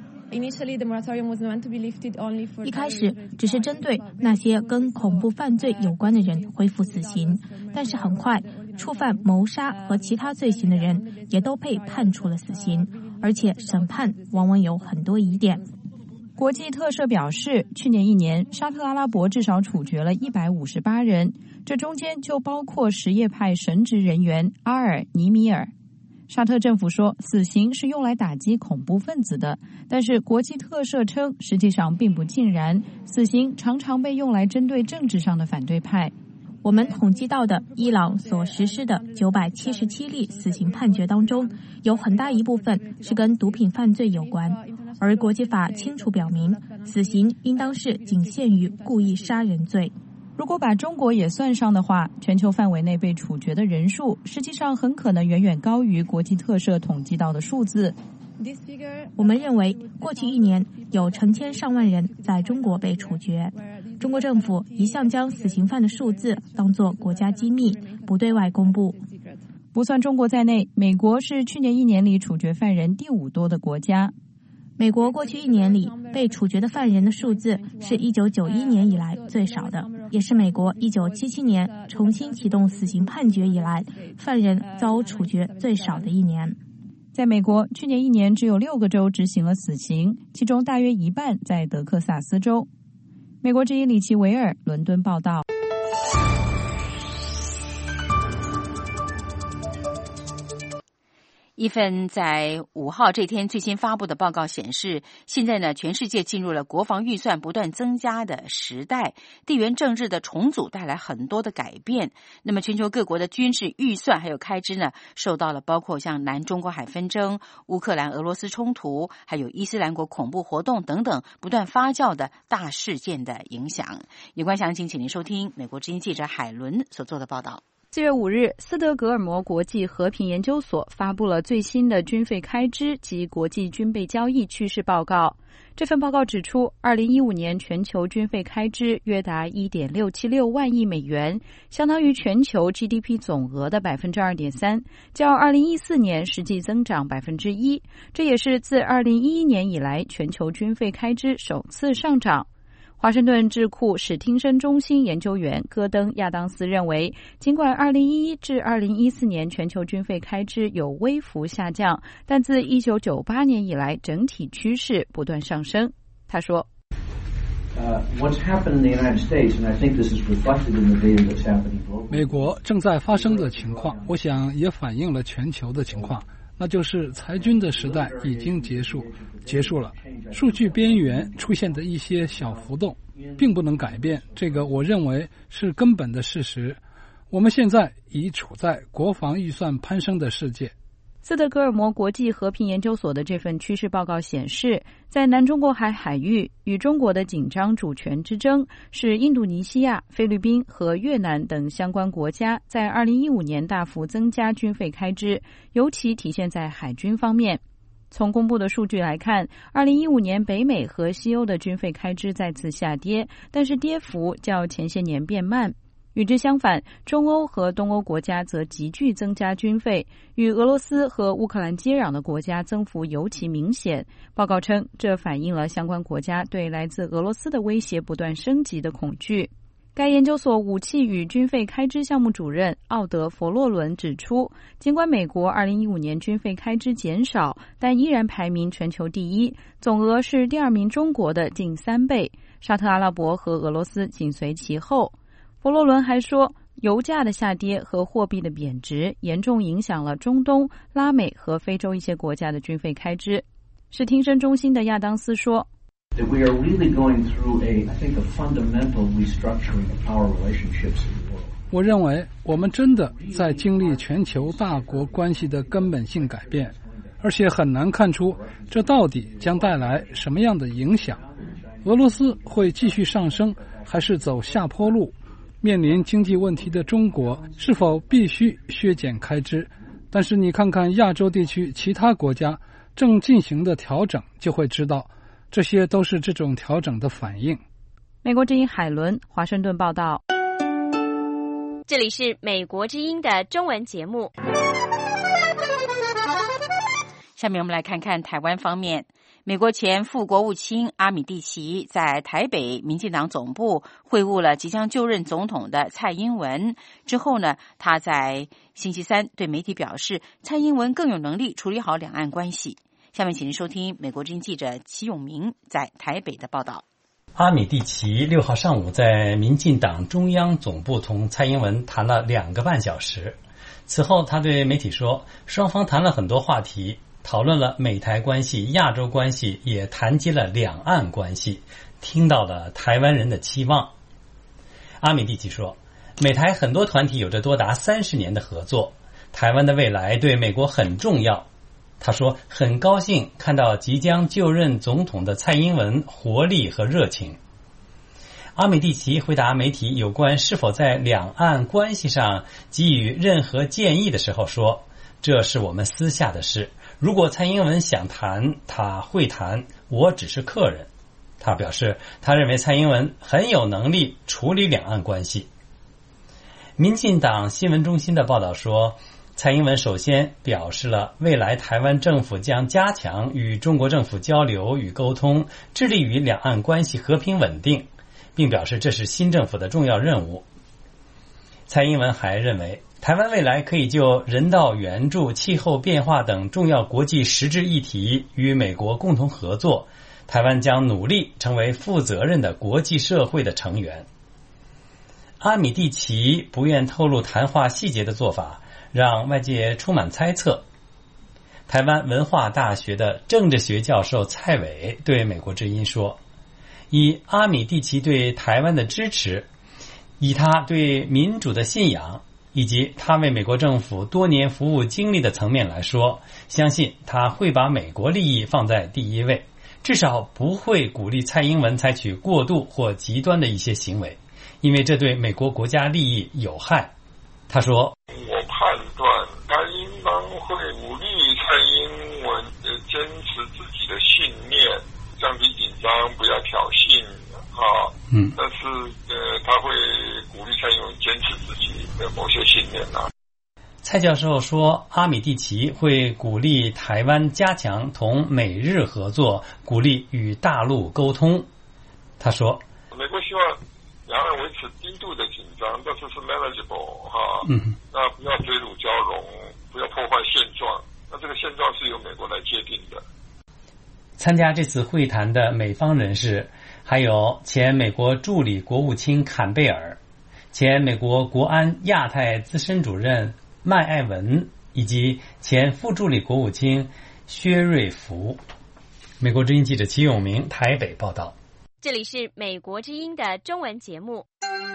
一开始只是针对那些跟恐怖犯罪有关的人恢复死刑，但是很快触犯谋杀和其他罪行的人也都被判处了死刑，而且审判往往有很多疑点。 国际特赦表示，去年1年，沙特阿拉伯至少处决了158人，这中间就包括什叶派神职人员阿尔尼米尔。沙特政府说，死刑是用来打击恐怖分子的，但是国际特赦称，实际上并不尽然，死刑常常被用来针对政治上的反对派。 我们统计到的伊朗所实施的977例死刑判决当中，有很大一部分是跟毒品犯罪有关，而国际法清楚表明，死刑应当是仅限于故意杀人罪。 如果把中国也算上的话，全球范围内被处决的人数实际上很可能远远高于国际特赦统计到的数字。 我们认为，过去1年有成千上万人在中国被处决。中国政府一向将死刑犯的数字当作国家机密，不对外公布。 不算中国在内，美国是去年1年里处决犯人第5多的国家。 美国过去1年里被处决的犯人的数字是1991年以来最少的，也是美国1977年重新启动死刑判决以来犯人遭处决最少的1年。 在美国，去年1年只有6个州执行了死刑，其中大约一半在德克萨斯州。美国之音李奇维尔，伦敦报道。 一份在5号这天最新发布的报告显示，现在呢，全世界进入了国防预算不断增加的时代，地缘政治的重组带来很多的改变。那么，全球各国的军事预算还有开支呢，受到了包括像南中国海纷争、乌克兰俄罗斯冲突，还有伊斯兰国恐怖活动等等不断发酵的大事件的影响。有关详情，请您收听美国之音记者海伦所做的报道。 4月5日，斯德哥尔摩国际和平研究所发布了最新的军费开支及国际军备交易趋势报告。这份报告指出，2015年全球军费开支约达 1.676 万亿美元，相当于全球 GDP 总额的 2.3%， 较2014年实际增长 1%， 这也是自2011年以来全球军费开支首次上涨。华盛顿智库史汀生中心研究员戈登·亚当斯认为，尽管2011至2014年全球军费开支有微幅下降，但自1998年以来整体趋势不断上升。他说美国正在发生的情况，我想也反映了全球的情况。 那就是裁军的时代已经结束了。数据边缘出现的一些小浮动，并不能改变这个我认为是根本的事实。我们现在已处在国防预算攀升的世界。 斯德哥尔摩国际和平研究所的这份趋势报告显示，在南中国海海域与中国的紧张主权之争，是印度尼西亚、菲律宾和越南等相关国家在2015年大幅增加军费开支，尤其体现在海军方面。从公布的数据来看，2015年北美和西欧的军费开支再次下跌，但是跌幅较前些年变慢。与之相反，中欧和东欧国家则急剧增加军费，与俄罗斯和乌克兰接壤的国家增幅尤其明显。报告称，这反映了相关国家对来自俄罗斯的威胁不断升级的恐惧。该研究所武器与军费开支项目主任奥德·佛洛伦指出，尽管美国2015年军费开支减少，但依然排名全球第一，总额是第二名中国的近3倍，沙特阿拉伯和俄罗斯紧随其后。佛罗伦还说，油价的下跌和货币的贬值严重影响了中东、拉美和非洲一些国家的军费开支。视听声中心的亚当斯说， 我认为我们真的在经历全球大国关系的根本性改变，而且很难看出这到底将带来什么样的影响。俄罗斯会继续上升还是走下坡路？面临经济问题的中国是否必须削减开支？但是你看看亚洲地区其他国家正进行的调整，就会知道这些都是这种调整的反应。 美国之音海伦华盛顿报道。 这里是美国之音的中文节目。 下面我们来看看台湾方面。美国前副国务卿阿米蒂奇在台北民进党总部会晤了即将就任总统的蔡英文之后呢，他在星期三对媒体表示，蔡英文更有能力处理好两岸关系。下面请您收听美国之音记者齐永明在台北的报道。 阿米蒂奇6号上午在民进党中央总部同蔡英文谈了2个半小时。此后他对媒体说，双方谈了很多话题，讨论了美台关系、亚洲关系，也谈及了两岸关系，听到了台湾人的期望。阿米蒂奇说，美台很多团体有着多达30年的合作，台湾的未来对美国很重要。他说，很高兴看到即将就任总统的蔡英文活力和热情。阿米蒂奇回答媒体有关是否在两岸关系上给予任何建议的时候说，这是我们私下的事，如果蔡英文想谈，他会谈，我只是客人。他表示，他认为蔡英文很有能力处理两岸关系。民进党新闻中心的报道说，蔡英文首先表示了未来台湾政府将加强与中国政府交流与沟通，致力于两岸关系和平稳定，并表示这是新政府的重要任务。蔡英文还认为，台湾未来可以就人道援助、气候变化等重要国际实质议题与美国共同合作，台湾将努力成为负责任的国际社会的成员。阿米蒂奇不愿透露谈话细节的做法，让外界充满猜测。台湾文化大学的政治学教授蔡伟对美国之音说，以阿米蒂奇对台湾的支持，以他对民主的信仰，以及他为美国政府多年服务经历的层面来说，相信他会把美国利益放在第一位，至少不会鼓励蔡英文采取过度或极端的一些行为，因为这对美国国家利益有害。他说， 我判断他应当会鼓励蔡英文坚持自己的信念，降低紧张，不要挑衅但是他会鼓励蔡英文坚持自己的某些信念蔡教授说，阿米蒂奇会鼓励台湾加强同美日合作，鼓励与大陆沟通。他说， 美国希望两岸维持低度的紧张，但是是 manageable 那不要追辱交融，不要破坏现状，那这个现状是由美国来界定的。 参加这次会谈的美方人士还有前美国助理国务卿坎贝尔、前美国国安亚太资深主任麦艾文、 以及前副助理国务卿薛瑞福。美国之音记者齐永明台北报道。 这里是美国之音的中文节目。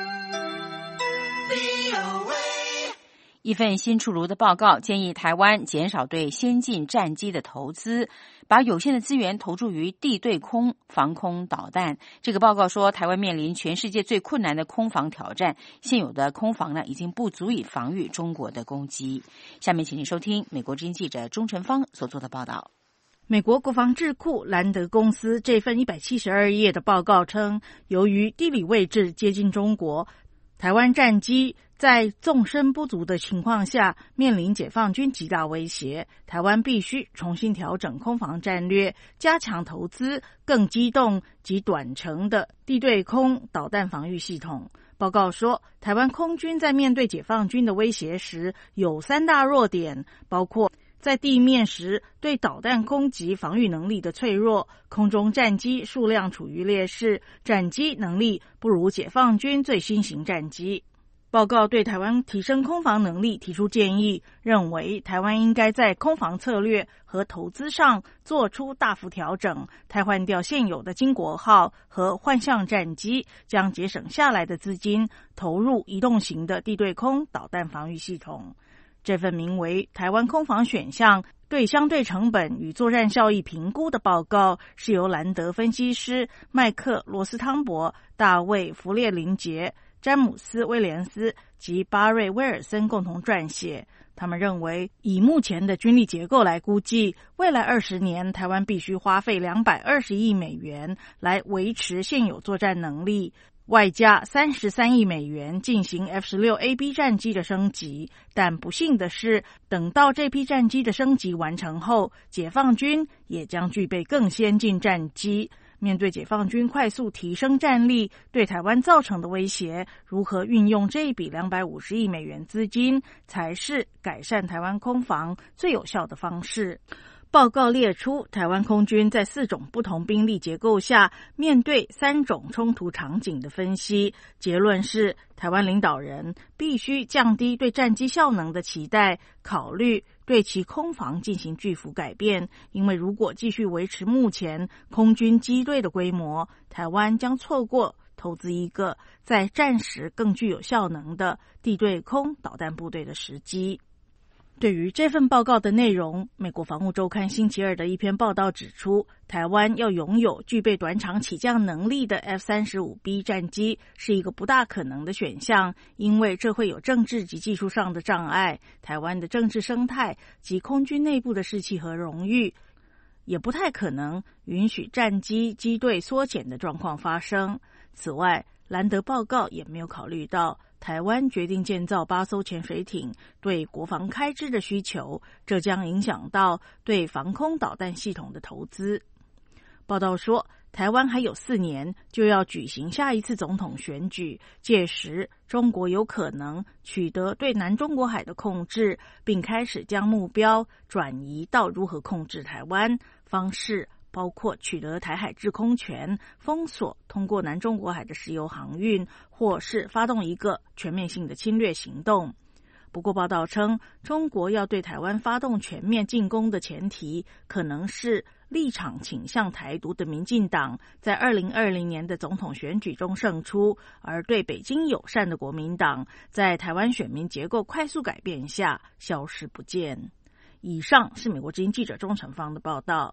一份新出炉的报告建议台湾减少对先进战机的投资，把有限的资源投注于地对空防空导弹。这个报告说，台湾面临全世界最困难的空防挑战，现有的空防呢已经不足以防御中国的攻击。下面请您收听美国之音记者钟晨芳所做的报道。 美国国防智库兰德公司这份172页的报告称，由于地理位置接近中国，台湾战机在纵深不足的情况下，面临解放军极大威胁。台湾必须重新调整空防战略，加强投资更机动及短程的地对空导弹防御系统。报告说，台湾空军在面对解放军的威胁时，有3大弱点，包括在地面时对导弹攻击防御能力的脆弱，空中战机数量处于劣势，战机能力不如解放军最新型战机。报告对台湾提升空防能力提出建议，认为台湾应该在空防策略和投资上做出大幅调整，汰换掉现有的经国号和幻象战机，将节省下来的资金投入移动型的地对空导弹防御系统。这份名为《台湾空防选项对相对成本与作战效益评估》的报告，是由兰德分析师麦克·罗斯汤伯、大卫·弗列林杰、詹姆斯·威廉斯及巴瑞·威尔森共同撰写。他们认为，以目前的军力结构来估计，未来20年台湾必须花费220亿美元来维持现有作战能力，外加33亿美元进行 F-16AB 战机的升级。但不幸的是，等到这批战机的升级完成后，解放军也将具备更先进战机。面对解放军快速提升战力对台湾造成的威胁，如何运用这一笔250亿美元资金，才是改善台湾空防最有效的方式。报告列出台湾空军在4种不同兵力结构下面对3种冲突场景的分析，结论是台湾领导人必须降低对战机效能的期待，考虑对其空防进行巨幅改变，因为如果继续维持目前空军机队的规模，台湾将错过投资一个在战时更具有效能的地对空导弹部队的时机。对于这份报告的内容，美国防务周刊星期二的一篇报道指出，台湾要拥有具备短场起降能力的 F-35B 战机是一个不大可能的选项，因为这会有政治及技术上的障碍。台湾的政治生态及空军内部的士气和荣誉也不太可能允许战机机队缩减的状况发生。此外，兰德报告也没有考虑到台湾决定建造8艘潜水艇对国防开支的需求，这将影响到对防空导弹系统的投资。报道说，台湾还有4年就要举行下一次总统选举，届时中国有可能取得对南中国海的控制，并开始将目标转移到如何控制台湾，方式包括取得台海制空权、封锁通过南中国海的石油航运，或是发动一个全面性的侵略行动。不过报道称，中国要对台湾发动全面进攻的前提，可能是立场倾向台独的民进党在2020年的总统选举中胜出，而对北京友善的国民党在台湾选民结构快速改变下消失不见。以上是美国之音记者钟成芳的报道。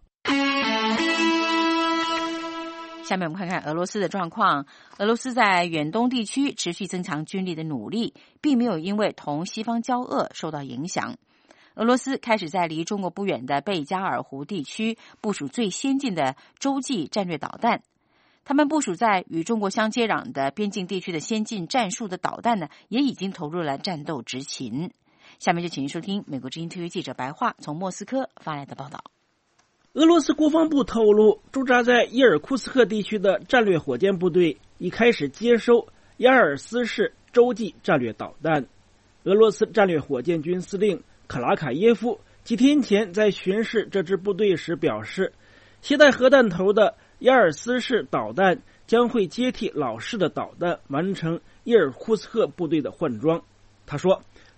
下面我们看看俄罗斯的状况。俄罗斯在远东地区持续增强军力的努力，并没有因为同西方交恶受到影响。俄罗斯开始在离中国不远的贝加尔湖地区部署最先进的洲际战略导弹。他们部署在与中国相接壤的边境地区的先进战术的导弹呢，也已经投入了战斗执勤。下面就请您收听美国之音特约记者白桦从莫斯科发来的报道。 俄罗斯国防部透露，驻扎在伊尔库斯克地区的战略火箭部队已开始接收雅尔斯式洲际战略导弹。俄罗斯战略火箭军司令克拉卡耶夫几天前在巡视这支部队时表示，携带核弹头的雅尔斯式导弹将会接替老式的导弹，完成伊尔库斯克部队的换装。他说，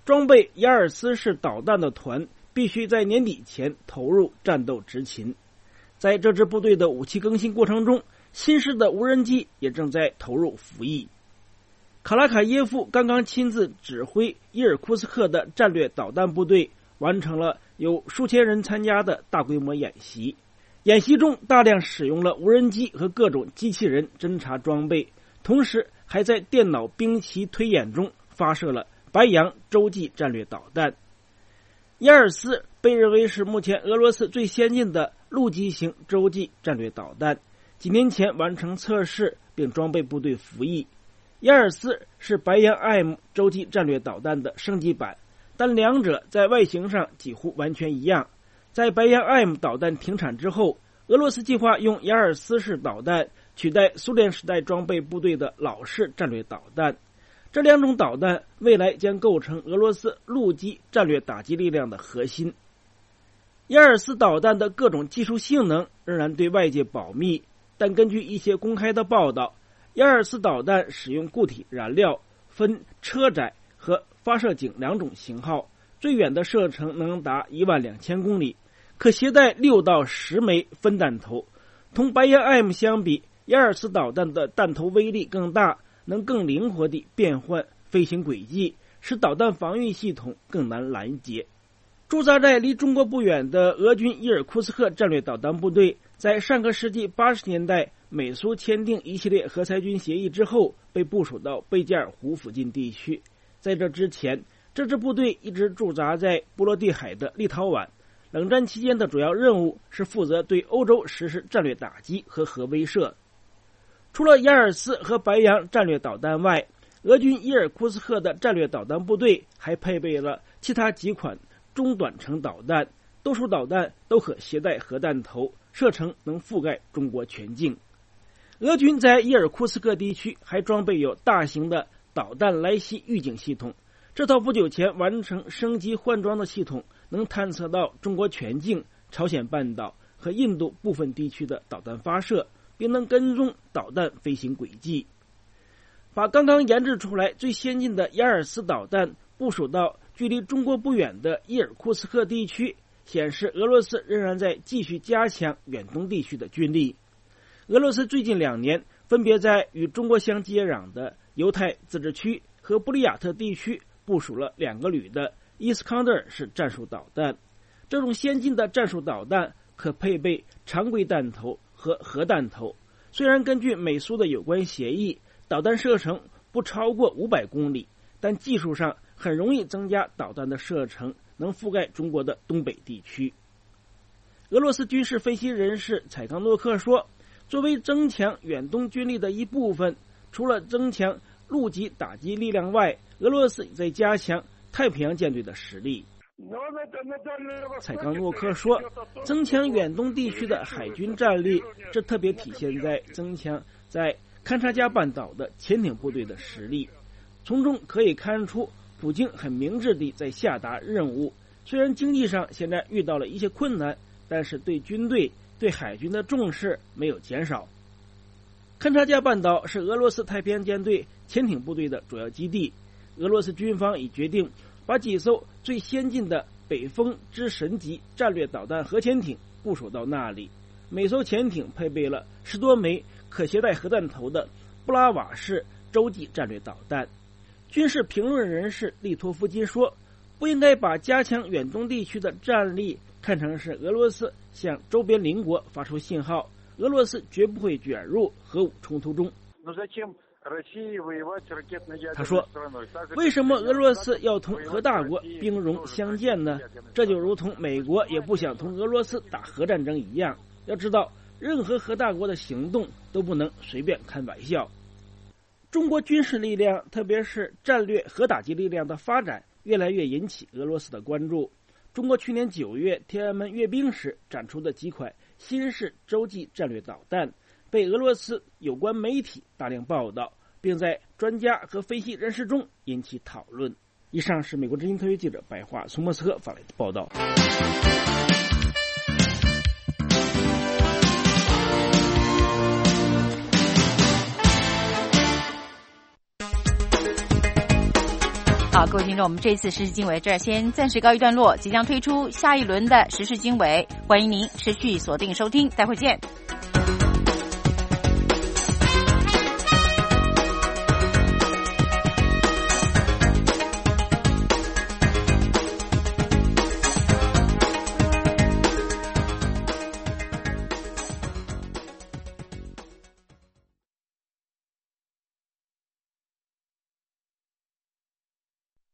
装备雅尔斯式导弹的团必须在年底前投入战斗执勤。在这支部队的武器更新过程中，新式的无人机也正在投入服役。卡拉卡耶夫刚刚亲自指挥伊尔库斯克的战略导弹部队完成了有数千人参加的大规模演习。演习中大量使用了无人机和各种机器人侦察装备，同时还在电脑兵棋推演中发射了白杨洲际战略导弹。雅尔斯被认为是目前俄罗斯最先进的陆基型洲际战略导弹，几年前完成测试并装备部队服役。雅尔斯是白杨 IM 洲际战略导弹的升级版，但两者在外形上几乎完全一样。在白杨 IM 导弹停产之后，俄罗斯计划用雅尔斯式导弹取代苏联时代装备部队的老式战略导弹。这两种导弹未来将构成俄罗斯陆基战略打击力量的核心。雅尔斯导弹的各种技术性能仍然对外界保密，但根据一些公开的报道，雅尔斯导弹使用固体燃料，分车载和发射井两种型号，最远的射程能达12000公里，可携带6到10枚分弹头。同白杨 IM 相比，雅尔斯导弹的弹头威力更大，能更灵活地变换飞行轨迹，使导弹防御系统更难拦截。驻扎在离中国不远的俄军伊尔库斯克战略导弹部队，在上个世纪80年代美苏签订一系列核裁军协议之后，被部署到贝加尔湖附近地区。在这之前，这支部队一直驻扎在波罗的海的立陶宛。冷战期间的主要任务是负责对欧洲实施战略打击和核威慑。除了雅尔斯和白杨战略导弹外，俄军伊尔库斯克的战略导弹部队还配备了其他几款中短程导弹，多数导弹都可携带核弹头，射程能覆盖中国全境。俄军在伊尔库斯克地区还装备有大型的导弹来袭预警系统，这套不久前完成升级换装的系统能探测到中国全境、朝鲜半岛和印度部分地区的导弹发射，并能跟踪导弹飞行轨迹。把刚刚研制出来最先进的雅尔斯导弹部署到距离中国不远的伊尔库斯克地区，显示俄罗斯仍然在继续加强远东地区的军力。俄罗斯最近2年分别在与中国相接壤的犹太自治区和布里亚特地区部署了2个旅的伊斯康德尔式战术导弹。这种先进的战术导弹可配备常规弹头和核弹头，虽然根据美苏的有关协议，导弹射程不超过500公里，但技术上很容易增加导弹的射程，能覆盖中国的东北地区。俄罗斯军事分析人士采冈诺克说，作为增强远东军力的一部分，除了增强陆基打击力量外，俄罗斯也在加强太平洋舰队的实力。采冈诺克说，增强远东地区的海军战力，这特别体现在增强在勘察加半岛的潜艇部队的实力。从中可以看出，普京很明智地在下达任务，虽然经济上现在遇到了一些困难，但是对军队、对海军的重视没有减少。勘察加半岛是俄罗斯太平洋舰队潜艇部队的主要基地，俄罗斯军方已决定把几艘最先进的北风之神级战略导弹核潜艇部署到那里，每艘潜艇配备了10多枚可携带核弹头的布拉瓦式洲际战略导弹。军事评论人士利托夫金说，不应该把加强远东地区的战力看成是俄罗斯向周边邻国发出信号，俄罗斯绝不会卷入核武冲突中。他说，为什么俄罗斯要同核大国兵戎相见呢？这就如同美国也不想同俄罗斯打核战争一样。要知道，任何核大国的行动都不能随便开玩笑。中国军事力量，特别是战略核打击力量的发展，越来越引起俄罗斯的关注。中国去年9月天安门阅兵时展出的几款新式洲际战略导弹，被俄罗斯有关媒体大量报道，并在专家和分析人士中引起讨论。以上是美国之音特约记者白桦从莫斯科发来的报道。 好，各位听众，我们这次时事经纬这儿先暂时告一段落，即将推出下一轮的时事经纬，欢迎您持续锁定收听，待会儿见。